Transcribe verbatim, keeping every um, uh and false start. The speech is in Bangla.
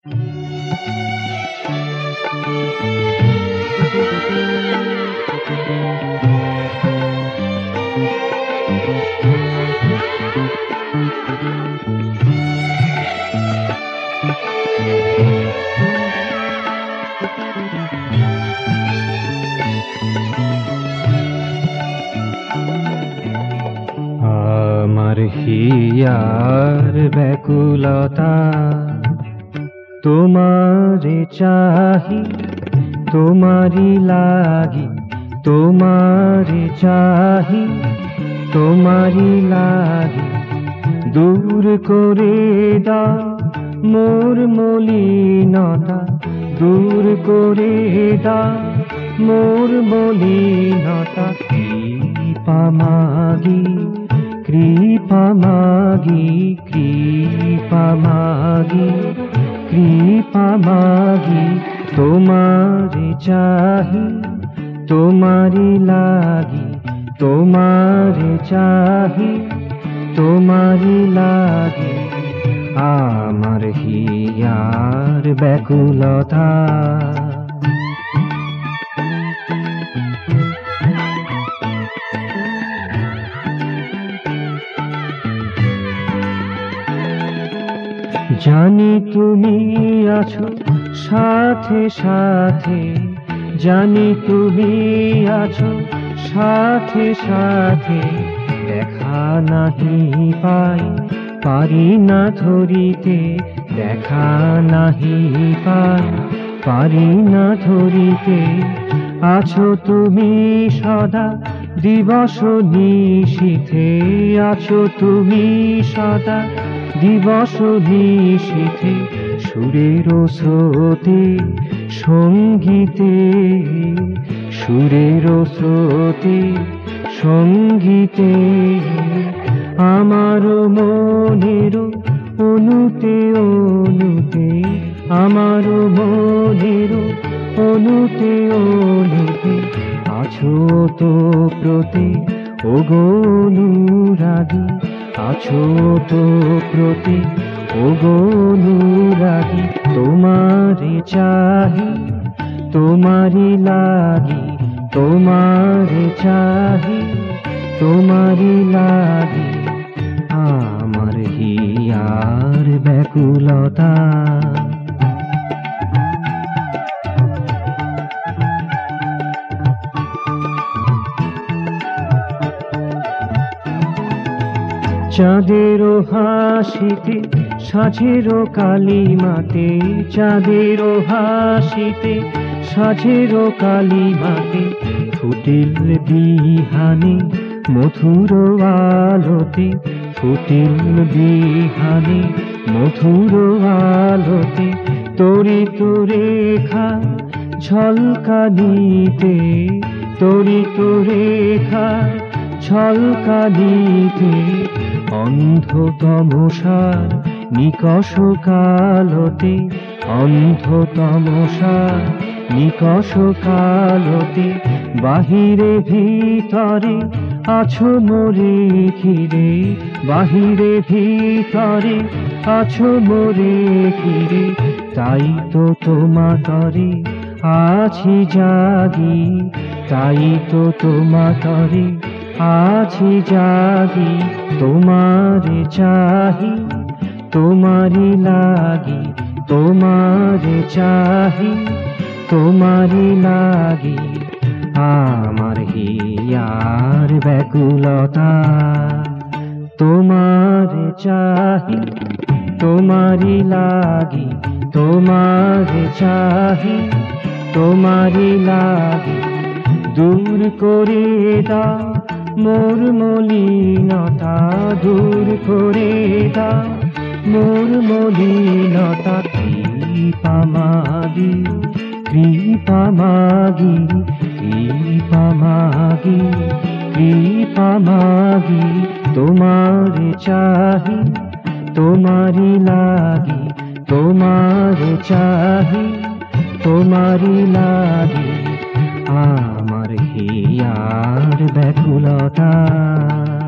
আমার হিয়ার ব্যাকুলতা তোমারে চাহি, তোমারি লাগি, তোমারে চাহি, তোমারি লাগি। দূর করে দাও মোর মলিনতা, দূর করে দাও মোর মলিনতা। কৃপা মাগি, কৃপা মাগি, কৃপা মাগি, কৃপা মাগি। তোমারে চাহি, তোমারি লাগি, তোমারে চাহি, তোমারি লাগি। আমার হিয়ার ব্যাকুলতা জানি তুমি আছো সাথে সাথে, জানি তুমি আছো সাথে সাথে। দেখা নাহি পাই, পারি না ধরিতে, দেখা নাহি পাই, পারি না ধরিতে। আছো তুমি সদা দিবস নিশীথে, আছো তুমি সদা দিবস নিশীথে। সুরের স্রোতে সঙ্গীতে, সুরের স্রোতে সঙ্গীতে। আমার মনের অনুতে অনুতে, আমার মনের অনুতে অনুতে। আছো তো প্রতি ওগো অনুরাগী, আছো তো প্রতি ওগো অনুরাগী। তোমারে চাহি, তোমারি লাগি, তোমারে চাহি, তোমারি লাগি। আমার হিয়ার ব্যাকুলতা চাঁদেরও হাসিতে সাঁঝেরও কালিমাতে, চাঁদেরও হাসিতে সাঁঝেরও কালিমাতে। ফুটিল বিহানে মধুর আলোতে, ফুটিল বিহানে মধুর আলোতে। তড়িৎ রেখা ঝলকানিতে, তড়িৎ রেখা ঝলকানিতে। অন্ধ তমসার নিকষ কালতে, অন্ধ তমসার নিকষ কালতে। বাহিরে ভিতরে আছো মোরে ঘিরে, বাহিরে ভিতরে আছো মোরে ঘিরে। তাই তো তোমাতরে আছি জাগি, তাই তো তোমাতরে আছি জাগি। তোমারে চাহি, তোমারি লাগি, তোমারে চাহি, তোমারি লাগি। আমার হিয়ার ব্যাকুলতা তোমারে চাহি, তোমারি লাগি, তোমারে চাহি, তোমারি লাগি। দূর করে দাও মোর মলিনতা, দূর করে দাও মোর মলিনতা। কৃপা মাগি, কৃপা মাগি, কৃপা মাগি, কৃপা মাগি। তোমারে চাহি, তোমারি লাগি, তোমারে চাহি, তোমারি লাগি। আমার হিয়ার ব্যাকুলতা।